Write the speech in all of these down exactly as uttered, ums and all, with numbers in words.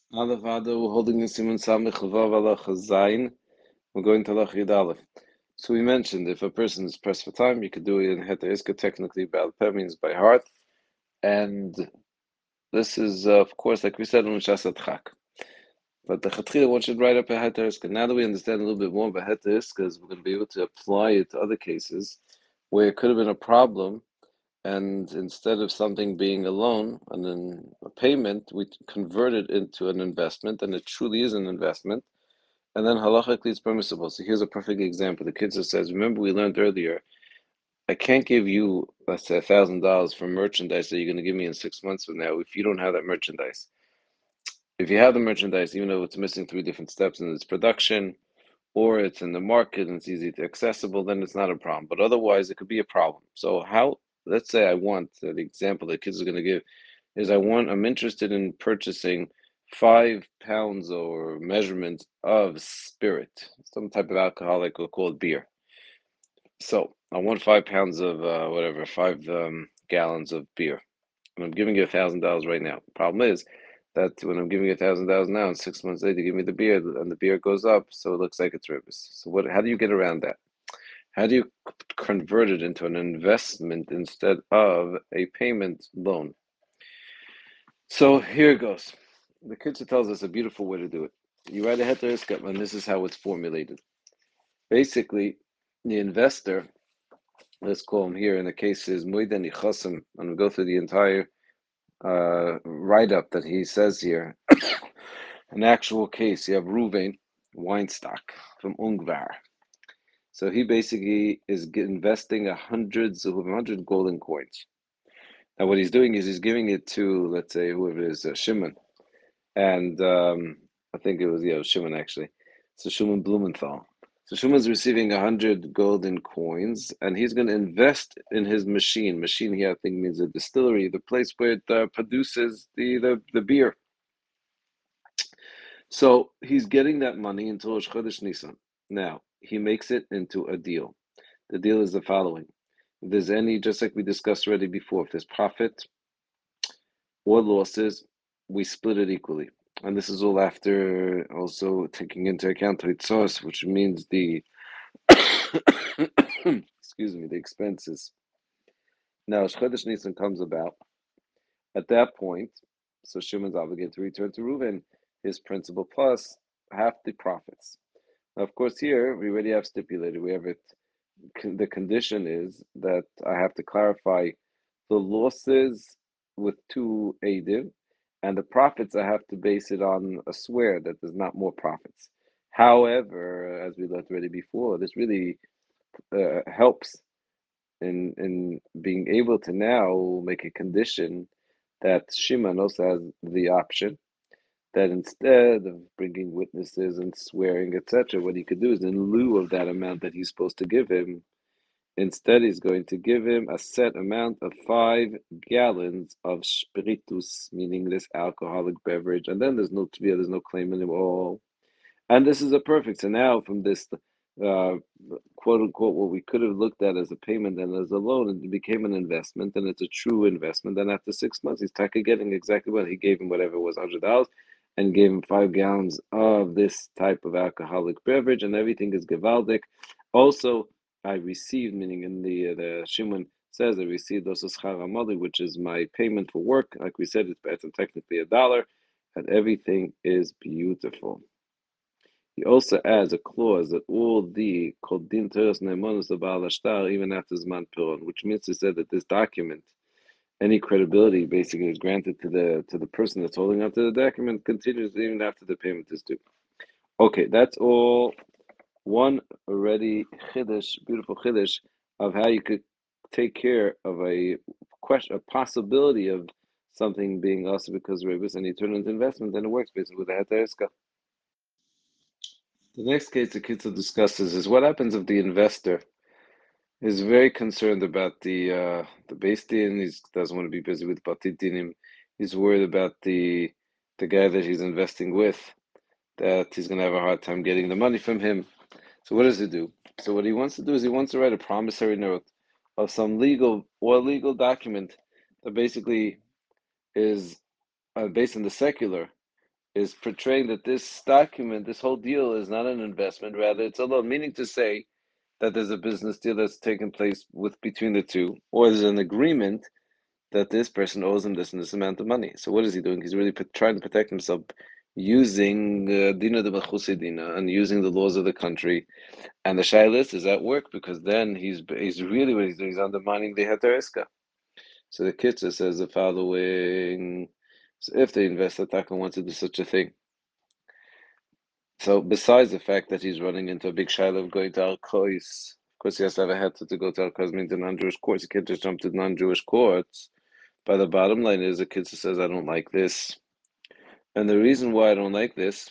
Aleph Ado, we're holding in Simon Samech Vav Alach Zayin. We're going to Alach Yud Aleph. So we mentioned if a person is pressed for time, you could do it in Heter Iska, technically Baal Peh means by heart. And this is, uh, of course, like we said, on Shasat Chak. But the Chatchila, one should write up a Heter Iska. Now that we understand a little bit more about Heter Iskas, we're going to be able to apply it to other cases where it could have been a problem. And instead of something being a loan and then a payment, we convert it into an investment, and it truly is an investment. And then halachically it's permissible. So here's a perfect example. The kid says, remember we learned earlier, I can't give you, let's say, a thousand dollars for merchandise that you're going to give me in six months from now if you don't have that merchandise. If you have the merchandise, even though it's missing three different steps in its production, or it's in the market and it's easy to accessible, then it's not a problem. But otherwise, it could be a problem. So how? Let's say I want uh, the example the kids are going to give is I want I'm interested in purchasing five pounds or measurement of spirit, some type of alcoholic, we'll call it beer. So I want five pounds of uh, whatever, five um, gallons of beer, and I'm giving you a thousand dollars right now. Problem is that when I'm giving you a thousand dollars now, and six months later, you give me the beer, and the beer goes up, so it looks like it's ribis. So what? How do you get around that? How do you convert it into an investment instead of a payment loan? So here it goes. The Kitzur tells us a beautiful way to do it. You write a heter iska, and this is how it's formulated. Basically, the investor, let's call him here, in the case is Moiden Ichasim, and we go through the entire uh, write-up that he says here. An actual case, you have Ruvain Weinstock from Ungvar. So he basically is investing a hundred, a hundred golden coins. Now what he's doing is he's giving it to, let's say, whoever it is, uh, Shimon. And um, I think it was, yeah, it was Shimon actually. So Shimon Blumenthal. So Shimon's receiving a hundred golden coins, and he's going to invest in his machine. Machine here, I think, means a distillery, the place where it uh, produces the, the the beer. So he's getting that money into Rosh Chodesh Nisan. Now he makes it into a deal. The deal is the following: if there's any, just like we discussed already before, if there's profit or losses, we split it equally. And this is all after also taking into account Ritzos, which means the excuse me, the expenses. Now, Chodesh Nisan comes about. At that point, so Shimon's obligated to return to Reuven his principal plus half the profits. Now, of course, here we already have stipulated. We have it. The condition is that I have to clarify the losses with two Adim, and the profits I have to base it on a swear that there's not more profits. However, as we learned already before, this really uh, helps in in being able to now make a condition that Shimon also has the option that instead of bringing witnesses and swearing, et cetera, what he could do is in lieu of that amount that he's supposed to give him, instead he's going to give him a set amount of five gallons of spiritus, meaning this alcoholic beverage, and then there's no there's no claim anymore. And this is a perfect. So now from this uh, quote unquote, what we could have looked at as a payment and as a loan, it became an investment, and it's a true investment. And after six months, he's taka getting exactly what he gave him, whatever it was, hundred dollars, and gave him five gallons of this type of alcoholic beverage, and everything is gewaldic. Also, I received, meaning in the uh, the Shimon says I received also schar hamali, which is my payment for work. Like we said, it's better technically a dollar, and everything is beautiful. He also adds a clause that all the Kodin Teres Neimanus of Baal Ashtar, even after Zman Piron, which means to say that this document, any credibility basically is granted to the to the person that's holding onto the document, continues even after the payment is due. Okay, that's all. One already chiddush, beautiful chiddush of how you could take care of a question, a possibility of something being also because rebus and you turn it into investment, then it works basically with the heter. The next case the Kitzur discusses is what happens if the investor is very concerned about the uh, the base din. He doesn't want to be busy with batit dinim. He's worried about the the guy that he's investing with, that he's going to have a hard time getting the money from him. So what does he do? So what he wants to do is he wants to write a promissory note of some legal or legal document that basically is uh, based on the secular is portraying that this document, this whole deal, is not an investment, rather it's a loan, meaning to say that there's a business deal that's taken place with between the two, or there's an agreement that this person owes him this and this amount of money. So what is he doing? He's really put, trying to protect himself using dina de mechuse dina and using the laws of the country. And the shaylis is at work because then he's he's really what he's doing. He's undermining the heter iska. So the Kitzur says the following: so if the investor Taka wants to do such a thing, so besides the fact that he's running into a big shaila of going to Al Kois, of course he has to have a heter to go to Al Kois, means the non-Jewish courts. He can't just jump to non-Jewish courts. But the bottom line is the Kitzur says, I don't like this. And the reason why I don't like this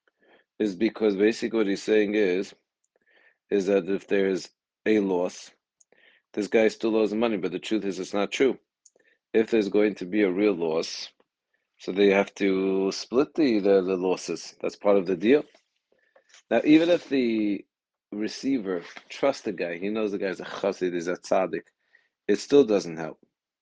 is because basically what he's saying is, is that if there's a loss, this guy still owes the money, but the truth is it's not true. If there's going to be a real loss, so they have to split the, the, the losses. That's part of the deal. Now, even if the receiver trusts the guy, he knows the guy's a chassid, is a tzaddik, it still doesn't help.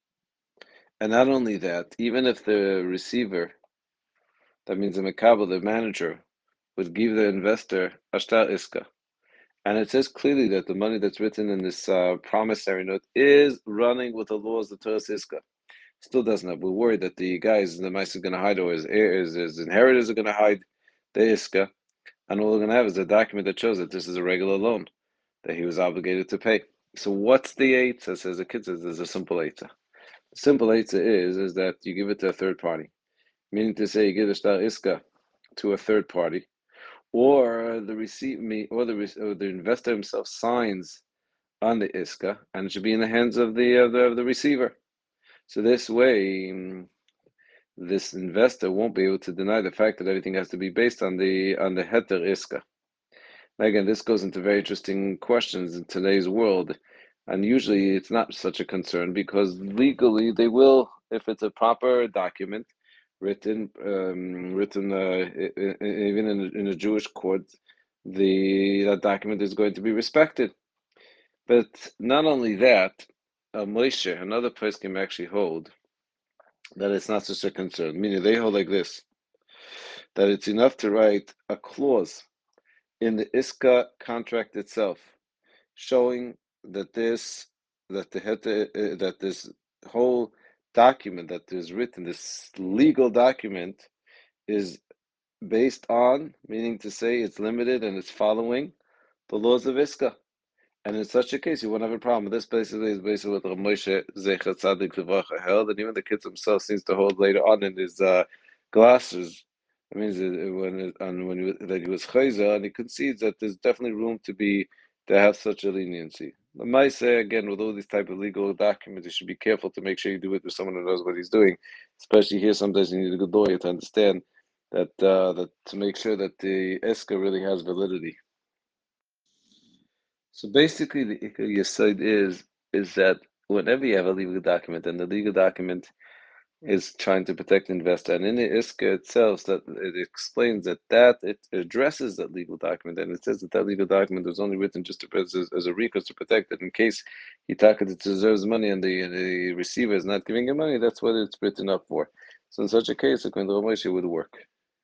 And not only that, even if the receiver, that means the mekabel, the manager, would give the investor ashtar iska, and it says clearly that the money that's written in this uh, promissory note is running with the laws of Torah iska. Still doesn't help. We're worried that the guys, the mice is going to hide, or his heirs, his inheritors are going to hide the iska, and all we're going to have is a document that shows that this is a regular loan that he was obligated to pay. So what's the eitzah? Says the kid says there's a simple eitzah. The simple eitzah is is that you give it to a third party, meaning to say you give the shtar iska to a third party, or the receipt me or the or the investor himself signs on the iska, and it should be in the hands of the of the, of the receiver. So this way, um, this investor won't be able to deny the fact that everything has to be based on the on the heter iska. Again, this goes into very interesting questions in today's world, and usually it's not such a concern because legally they will, if it's a proper document, written, um, written uh, even in a, in a Jewish court, the that document is going to be respected. But not only that, uh, Moshe, another place can actually hold that it's not such a concern. Meaning they hold like this, that it's enough to write a clause in the Iska contract itself, showing that this that the uh, that this whole document that is written, this legal document, is based on, meaning to say it's limited and it's following the laws of Iska. And in such a case, you won't have a problem. This basically is basically what Rav Moshe Zecher Tzadik Livracha held, and even the kids himself seems to hold later on in his uh, glasses. It means that when it, and when he, that he was chayzer, and he concedes that there's definitely room to be to have such a leniency. The Maise, again, with all these type of legal documents, you should be careful to make sure you do it with someone who knows what he's doing. Especially here, sometimes you need a good lawyer to understand that uh, that to make sure that the eska really has validity. So basically, the Ikar Yesod is is that whenever you have a legal document, and the legal document is trying to protect the investor, and in the Iska itself, that it explains that that it addresses that legal document, and it says that that legal document was only written just to, as, as a recourse to protect it in case he it deserves money and the the receiver is not giving him money. That's what it's written up for. So in such a case, according to Rav Moshe, would work.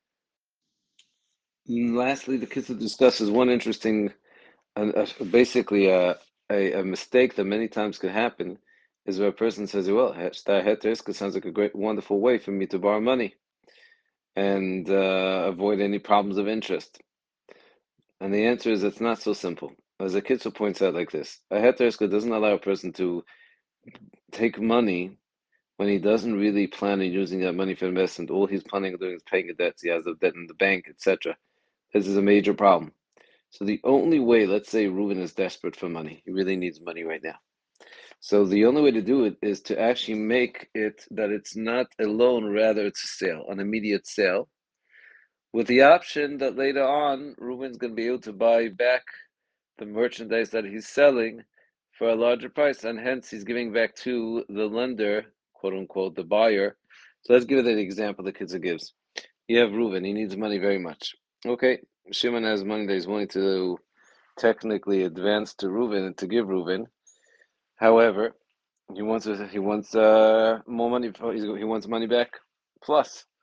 And lastly, the Kitzur discusses one interesting. And uh, basically, uh, a, a mistake that many times can happen is where a person says, "Well, shtar heter iska sounds like a great, wonderful way for me to borrow money and uh, avoid any problems of interest." And the answer is, it's not so simple. As the Kitzur points out, like this: a heter iska doesn't allow a person to take money when he doesn't really plan on using that money for investment. All he's planning on doing is paying a debt. He has a debt in the bank, et cetera. This is a major problem. So the only way, let's say Reuven is desperate for money, he really needs money right now. So the only way to do it is to actually make it that it's not a loan, rather it's a sale, an immediate sale, with the option that later on Reuven's going to be able to buy back the merchandise that he's selling for a larger price, and hence he's giving back to the lender, quote unquote, the buyer. So let's give it an example the Kitzur gives. You have Reuven, he needs money very much. Okay, Shimon has money that he's willing to technically advance to Reuven and to give Reuven. However, he wants he wants uh, more money. For, he wants money back plus.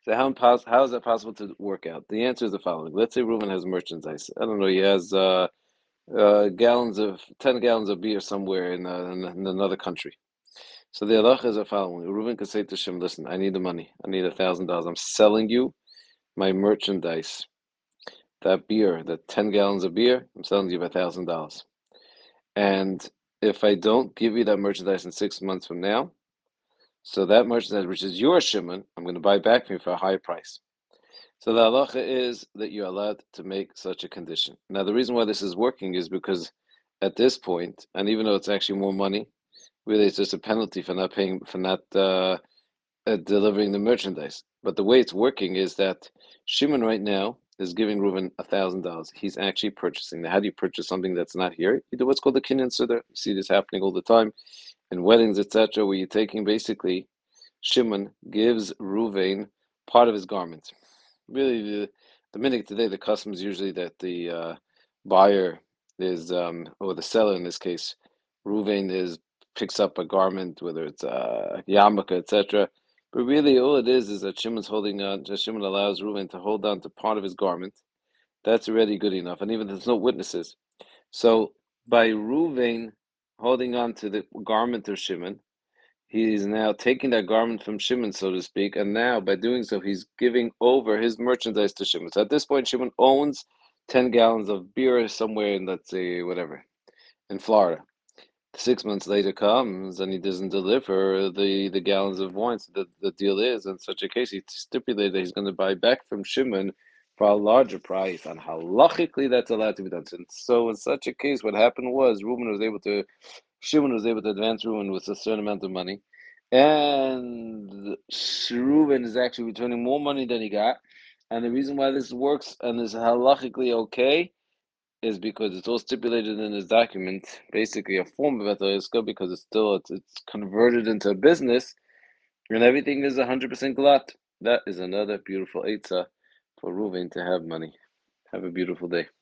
So how impos- how is that possible to work out? The answer is the following. Let's say Reuven has merchandise. I don't know. He has uh, uh, gallons of ten gallons of beer somewhere in, uh, in, in another country. So the halacha is the following. Reuven could say to Shem, "Listen, I need the money. I need a thousand dollars. I'm selling you my merchandise. That beer, that ten gallons of beer, I'm selling you for a thousand dollars. And if I don't give you that merchandise in six months from now, so that merchandise, which is your shipment, I'm going to buy back from you for a higher price." So the halacha is that you're allowed to make such a condition. Now, the reason why this is working is because at this point, and even though it's actually more money, really it's just a penalty for not paying, for not uh, uh, delivering the merchandise. But the way it's working is that Shimon right now is giving Reuven a thousand dollars. He's actually purchasing. Now, how do you purchase something that's not here? You do what's called the kinyan seder. You see this happening all the time in weddings, et cetera, where you're taking basically Shimon gives Reuven part of his garment. Really, the, the minute today, the custom is usually that the uh, buyer is, um, or the seller in this case, Reuven is picks up a garment, whether it's a yarmulke, et cetera. But really, all it is is that Shimon's holding on. Just Shimon allows Reuven to hold on to part of his garment. That's already good enough, and even there's no witnesses. So by Reuven holding on to the garment of Shimon, he is now taking that garment from Shimon, so to speak, and now by doing so, he's giving over his merchandise to Shimon. So at this point, Shimon owns ten gallons of beer somewhere in, let's say, whatever, in Florida. Six months later comes and he doesn't deliver the, the gallons of wine. So the, the deal is, in such a case, he stipulated that he's going to buy back from Shimon for a larger price. And halachically, that's allowed to be done. So in such a case, what happened was Reuben was able to Shimon was able to advance Reuben with a certain amount of money, and Reuben is actually returning more money than he got. And the reason why this works and is halachically okay is because it's all stipulated in this document, basically a form of Ethel because it's still it's, it's converted into a business, and everything is one hundred percent glat. That is another beautiful eitzah for Reuven to have money. Have a beautiful day.